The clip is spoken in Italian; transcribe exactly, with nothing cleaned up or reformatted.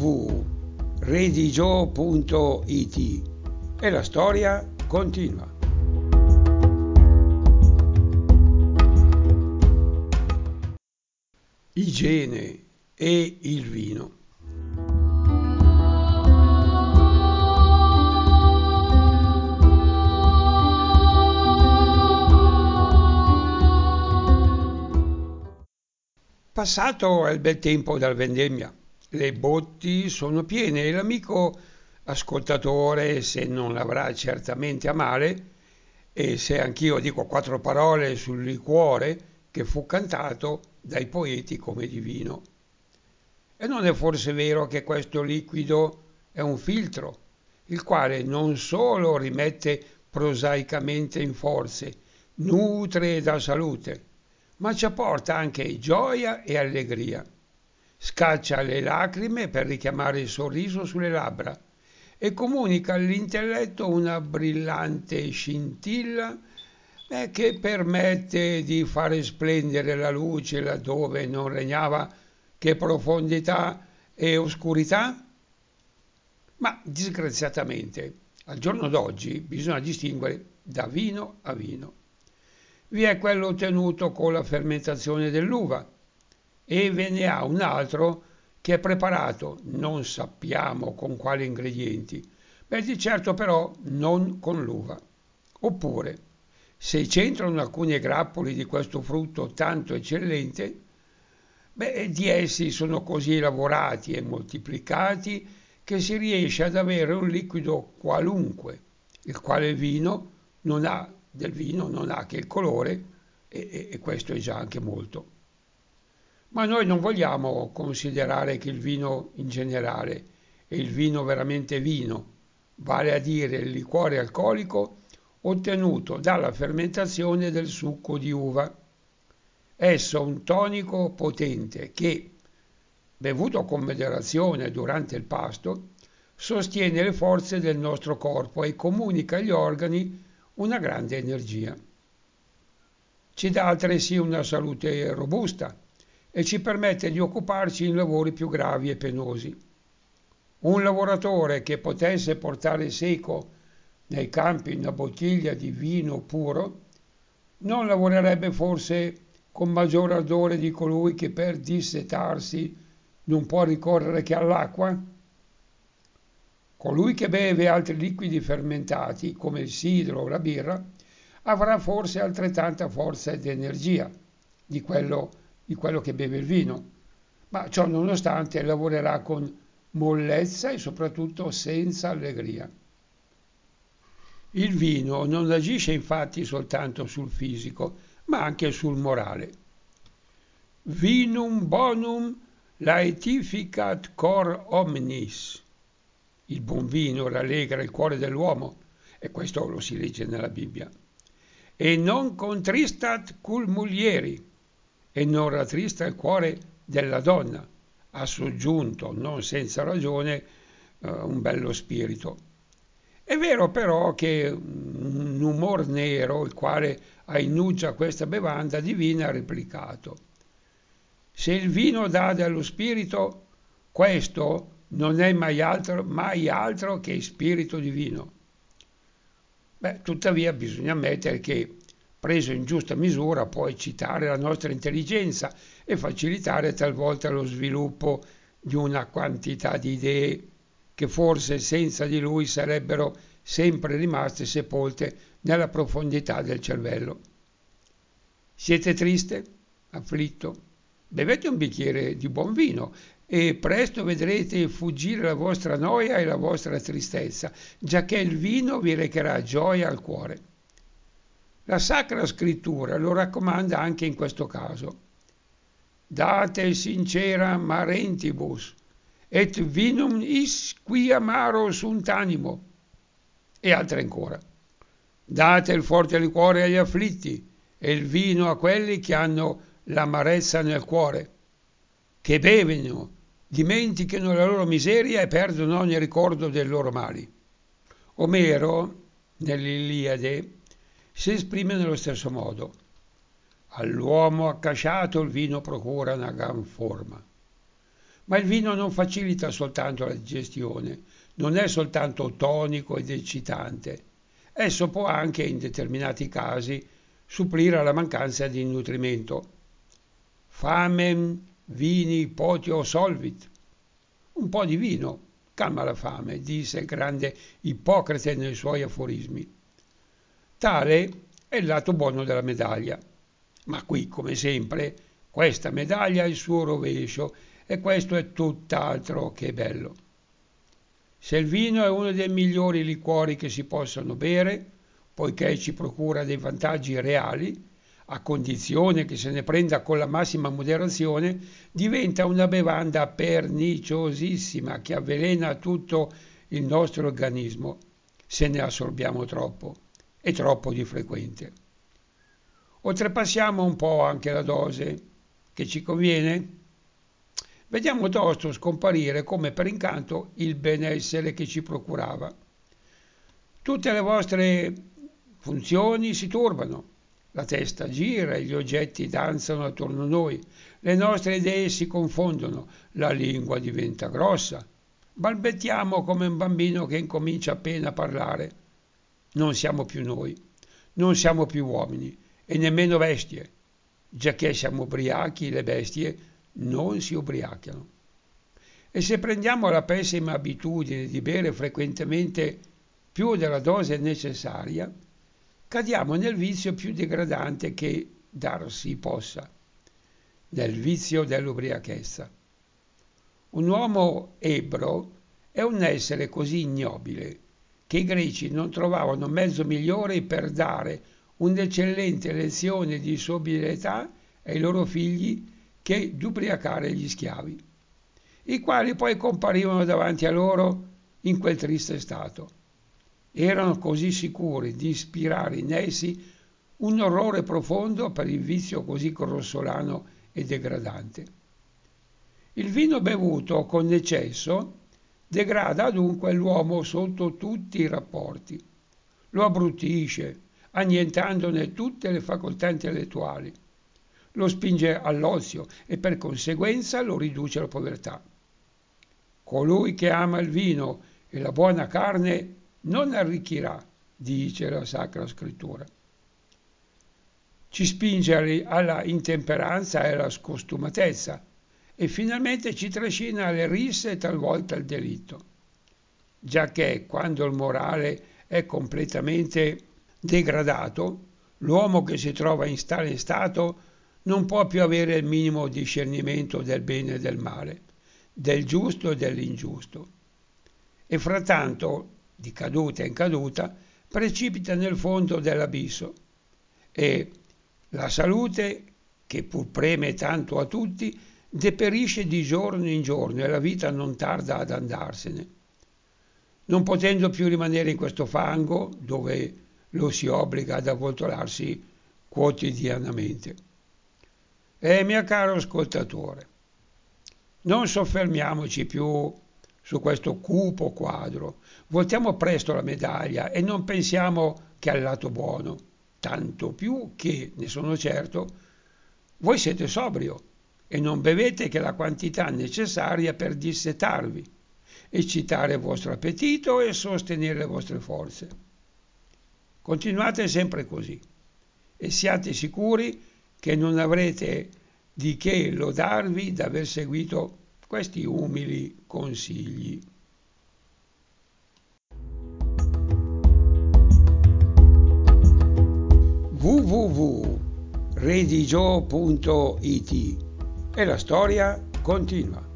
w punto redigio punto it e la storia continua. Igiene e il vino. Passato il bel tempo dalla vendemmia, le botti sono piene e l'amico ascoltatore, se non l'avrà certamente a male, e se anch'io dico quattro parole sul liquore che fu cantato dai poeti come divino. E non è forse vero che questo liquido è un filtro, il quale non solo rimette prosaicamente in forze, nutre e dà salute, ma ci apporta anche gioia e allegria. Scaccia le lacrime per richiamare il sorriso sulle labbra e comunica all'intelletto una brillante scintilla eh, che permette di fare splendere la luce laddove non regnava che profondità e oscurità. Ma disgraziatamente, al giorno d'oggi bisogna distinguere da vino a vino. Vi è quello ottenuto con la fermentazione dell'uva e ve ne ha un altro che è preparato, non sappiamo con quali ingredienti, beh di certo però non con l'uva. Oppure, se c'entrano alcuni grappoli di questo frutto tanto eccellente, beh di essi sono così lavorati e moltiplicati che si riesce ad avere un liquido qualunque, il quale il vino non ha, del vino non ha che il colore e, e questo è già anche molto. Ma noi non vogliamo considerare che il vino in generale è il vino veramente vino, vale a dire il liquore alcolico ottenuto dalla fermentazione del succo di uva. Esso è un tonico potente che, bevuto con moderazione durante il pasto, sostiene le forze del nostro corpo e comunica agli organi una grande energia. Ci dà altresì una salute robusta e ci permette di occuparci in lavori più gravi e penosi. Un lavoratore che potesse portare seco nei campi una bottiglia di vino puro non lavorerebbe forse con maggior ardore di colui che per dissetarsi non può ricorrere che all'acqua? Colui che beve altri liquidi fermentati, come il sidro o la birra, avrà forse altrettanta forza ed energia di quello, di quello che beve il vino, ma ciò nonostante lavorerà con mollezza e soprattutto senza allegria. Il vino non agisce infatti soltanto sul fisico, ma anche sul morale. Vinum bonum laetificat cor omnis. Il buon vino rallegra il cuore dell'uomo, e questo lo si legge nella Bibbia. E non contristat cul mulieri, e non rattrista il cuore della donna, ha soggiunto, non senza ragione, eh, un bello spirito. È vero però che un umor nero, il quale ainuggia questa bevanda divina, ha replicato: se il vino dà dello spirito, questo non è mai altro, mai altro che spirito divino. Beh, tuttavia bisogna ammettere che, preso in giusta misura, può eccitare la nostra intelligenza e facilitare talvolta lo sviluppo di una quantità di idee che forse senza di lui sarebbero sempre rimaste sepolte nella profondità del cervello. Siete triste? Afflitto? Bevete un bicchiere di buon vino e presto vedrete fuggire la vostra noia e la vostra tristezza, giacché il vino vi recherà gioia al cuore. La Sacra Scrittura lo raccomanda anche in questo caso. Date sincera marentibus, et vinum is qui amaro sunt animo. E altre ancora. Date il forte liquore agli afflitti e il vino a quelli che hanno l'amarezza nel cuore, che bevono, dimentichino la loro miseria e perdono ogni ricordo dei loro mali. Omero, nell'Iliade, si esprime nello stesso modo. All'uomo accasciato il vino procura una gran forma. Ma il vino non facilita soltanto la digestione, non è soltanto tonico ed eccitante. Esso può anche, in determinati casi, supplire alla mancanza di nutrimento. Famem vini potio solvit. Un po' di vino calma la fame, disse il grande Ippocrate nei suoi aforismi. Tale è il lato buono della medaglia. Ma qui, come sempre, questa medaglia ha il suo rovescio e questo è tutt'altro che bello. Se il vino è uno dei migliori liquori che si possano bere, poiché ci procura dei vantaggi reali, a condizione che se ne prenda con la massima moderazione, diventa una bevanda perniciosissima che avvelena tutto il nostro organismo se ne assorbiamo troppo e troppo di frequente. Oltrepassiamo un po' anche la dose che ci conviene? Vediamo tosto scomparire come per incanto il benessere che ci procurava. Tutte le vostre funzioni si turbano, la testa gira e gli oggetti danzano attorno a noi, le nostre idee si confondono, la lingua diventa grossa, balbettiamo come un bambino che incomincia appena a parlare. Non siamo più noi, non siamo più uomini e nemmeno bestie, giacché siamo ubriachi, le bestie non si ubriacano. E se prendiamo la pessima abitudine di bere frequentemente più della dose necessaria, cadiamo nel vizio più degradante che darsi possa, nel vizio dell'ubriachezza. Un uomo ebbro è un essere così ignobile che i greci non trovavano mezzo migliore per dare un'eccellente lezione di sobrietà ai loro figli che d'ubriacare gli schiavi, i quali poi comparivano davanti a loro in quel triste stato. Erano così sicuri di ispirare in essi un orrore profondo per il vizio così grossolano e degradante. Il vino bevuto con eccesso degrada dunque l'uomo sotto tutti i rapporti, lo abbruttisce, annientandone tutte le facoltà intellettuali, lo spinge all'ozio e per conseguenza lo riduce alla povertà. Colui che ama il vino e la buona carne non arricchirà, dice la Sacra Scrittura. Ci spinge alla intemperanza e alla scostumatezza e finalmente ci trascina alle risse e talvolta al delitto, giacché quando il morale è completamente degradato, l'uomo che si trova in tale stato non può più avere il minimo discernimento del bene e del male, del giusto e dell'ingiusto, e frattanto, di caduta in caduta, precipita nel fondo dell'abisso e la salute, che pur preme tanto a tutti, deperisce di giorno in giorno e la vita non tarda ad andarsene. Non potendo più rimanere in questo fango dove lo si obbliga ad avvoltolarsi quotidianamente. E mio caro ascoltatore, non soffermiamoci più su questo cupo quadro, voltiamo presto la medaglia e non pensiamo che al lato buono, tanto più che, ne sono certo, voi siete sobrio e non bevete che la quantità necessaria per dissetarvi, eccitare il vostro appetito e sostenere le vostre forze. Continuate sempre così e siate sicuri che non avrete di che lodarvi d'aver seguito questi umili consigli. w w w punto redigio punto it e la storia continua.